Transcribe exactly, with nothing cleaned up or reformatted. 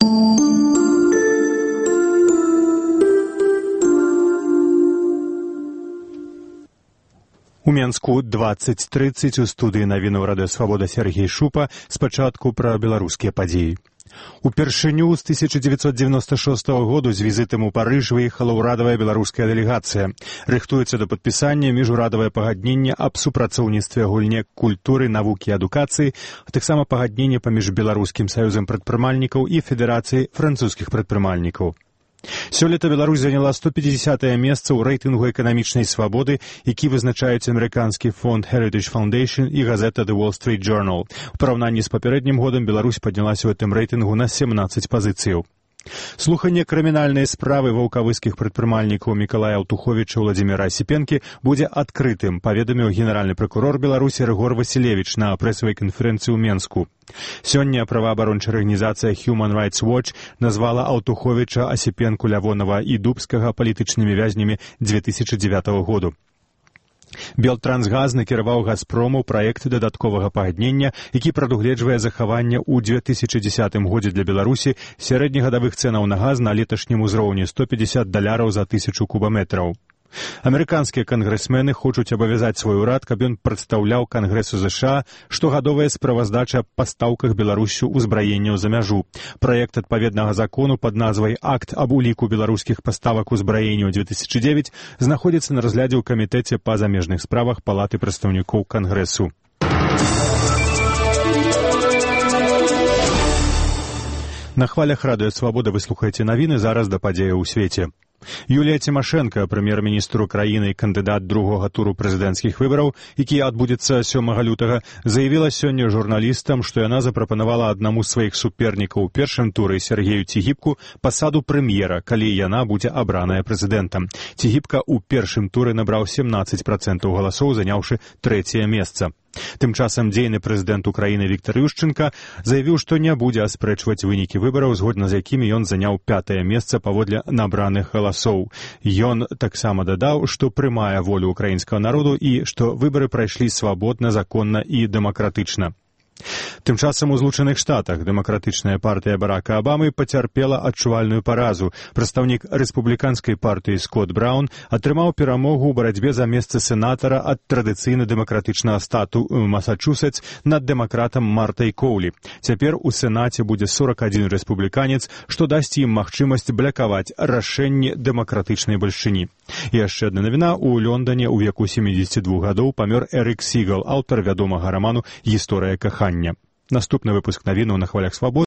У Менску двадцать тридцать у студыі навінаў Радыё Свабода Сергей Шупа. Спачатку пра беларускія падзеі. Упершыню з тысяча дзевяцьсот дзевяноста шостага году з візітам у Парыж выехала ўрадавая беларуская дэлегацыя. Рыхтуецца да падпісання міжурадавае пагадненне аб супрацоўніцтве гульне культуры, навукі і адукацыі, а таксама пагадненне паміж Беларускім саюзам прадпрымальнікаў і Федэрацыяй французскіх прадпрымальнікаў. Сёлета Беларусь заняла сто пятидесятое месца ў рэйтынгу эканамічнай свабоды, які вызначаюць амерыканскі фонд Heritage Foundation і газета The Wall Street Journal. У параўнанні з папярэднім годам Беларусь паднялася ў гэтым рэйтынгу на семнадцаць пазіцыяў. Слуханне крымінальнай справы ваўкавыскіх прадпрымальнікаў Мікалая Аўтуховіча і Владзіміра Асіпенкі будзе адкрытым, паведаміў генеральны пракурор Беларусі Рыгор Васілевіч на прэсавай канферэнцыі ў Менску. Сёння праваабарончая арганізацыя Human Rights Watch назвала Аўтуховіча, Асіпенку, Лявонава і Дубскага палітычнымі вязнямі две тысячы дзевятага году. Белтрансгаз накіраваў «Газпрому» праект дадатковага пагаднення, які прадугледжвае захаванне ў две тысячы дзесятым годзе для Беларусі сярэднегадавых цэнаў на газ на леташнім узроўні сто пятьдесят даляраў за тысячу кубаметраў. Амерыканскія кангрэсмены хочуць абавязаць свой урад, каб ён прадстаўляў Кангрэсу ЗША штогадовая справаздача аб пастаўках Беларуссю ўзбраенняў за мяжу. Праект адпаведнага закону пад назвай «Акт аб уліку беларускіх паставак узбраенняў две тысячи девять» знаходзіцца на разглядзе ў камітэце па замежных справах Палаты прадстаўнікоў Кангрэсу. На хвалях Радыё Свабода вы слухаеце навіны, зараз да падзеяў у свеце. Юлія Цімашэнка, прэм'ер-міністр краіны і кандыдат другога туру прэзідэнцкіх выбараў, які адбудзецца сёмага лютага, заявіла сёння журналістам, што яна запрапанавала аднаму з сваіх супернікаў у першым туры Сергею Цігіпку пасаду прэм'ера, калі яна будзе абраная прэзідэнтам. Цігіпка ў першым туры набраў семнадцаць працэнтаў галасоў, заняўшы трэцяе месца. Тым часам дзейны прэзідэнт Украіны Віктар Юшчэнка заявіў, што не будзе аспрэчваць вынікі выбараў, згодна з якімі ён заняў пятае месца паводле набраных галасоў. Ён таксама дадаў, што прымае волю украінскага народу і што выбары прайшлі свабодна, законна і дэмакратычна. Тым часам у Злучаных Штатах дэмакратычная партыя Барака Абамы пацярпела адчувальную паразу. Прадстаўнік рэспубліканскай партыі Скотт Браўн атрымаў перамогу ў барацьбе за месца сенатара ад традыцыйна дэмакратычнага штату Масачусетс над дэмакратам Мартай Коўлі. Цяпер у Сенаце будзе сорок адзін рэспубліканец, што дасць ім магчымасць блякаваць рашэнне дэмакратычнай бальшчыні. І яшчэ адна навіна. У Лондане ў веку семидесяти двух гадоў памёр Эрик Сігал, аўтар вядомага раману «Гісторыя кахання». Наступны выпуск навінаў на хвалях свабоды.